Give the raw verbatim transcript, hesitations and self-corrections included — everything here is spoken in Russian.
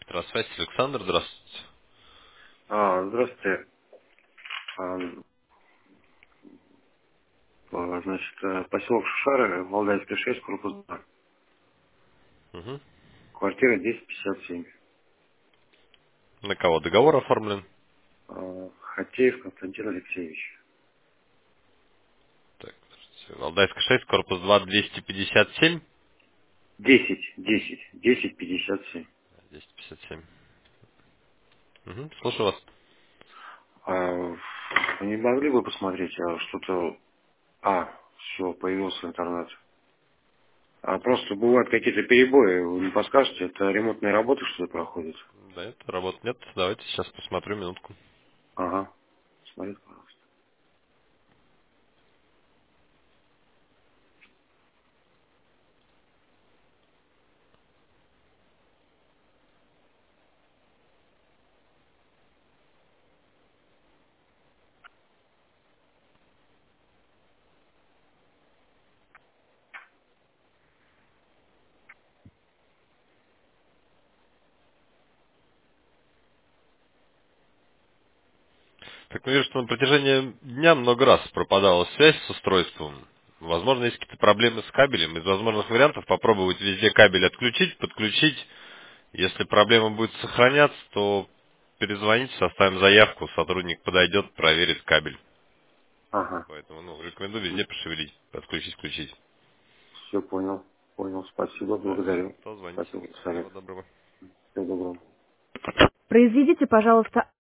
Электросвязь, Александр, здравствуйте. А, здравствуйте. А, а, значит, э, поселок Шушары, Валдайская шесть, корпус два. Мгм. Квартира двести пятьдесят семь. На кого договор оформлен? А, Хатеев Константин Алексеевич. Так, подождите. Валдайская шесть, корпус два, двести пятьдесят семь. Десять, десять, десять пятьдесят семь. двести пятьдесят семь. Мгм. Слушаю вас. А, вы не могли бы посмотреть, а, что-то... А, все, появился интернет. А просто бывают какие-то перебои, вы не подскажете, это ремонтные работы, что ли, проходят? Да, это работы нет. Давайте сейчас посмотрю минутку. Ага, смотрите, пожалуйста. Так, ну, вижу, что на протяжении дня много раз пропадала связь с устройством. Возможно, есть какие-то проблемы с кабелем. Из возможных вариантов попробовать везде кабель отключить, подключить. Если проблема будет сохраняться, то перезвоните, составим заявку, сотрудник подойдет, проверит кабель. Ага, Поэтому, ну, рекомендую везде пошевелить, подключить, включить. все понял, понял, спасибо, Да, благодарю. то звоните. Спасибо за совет. Всего доброго. Всего доброго. Произведите, пожалуйста,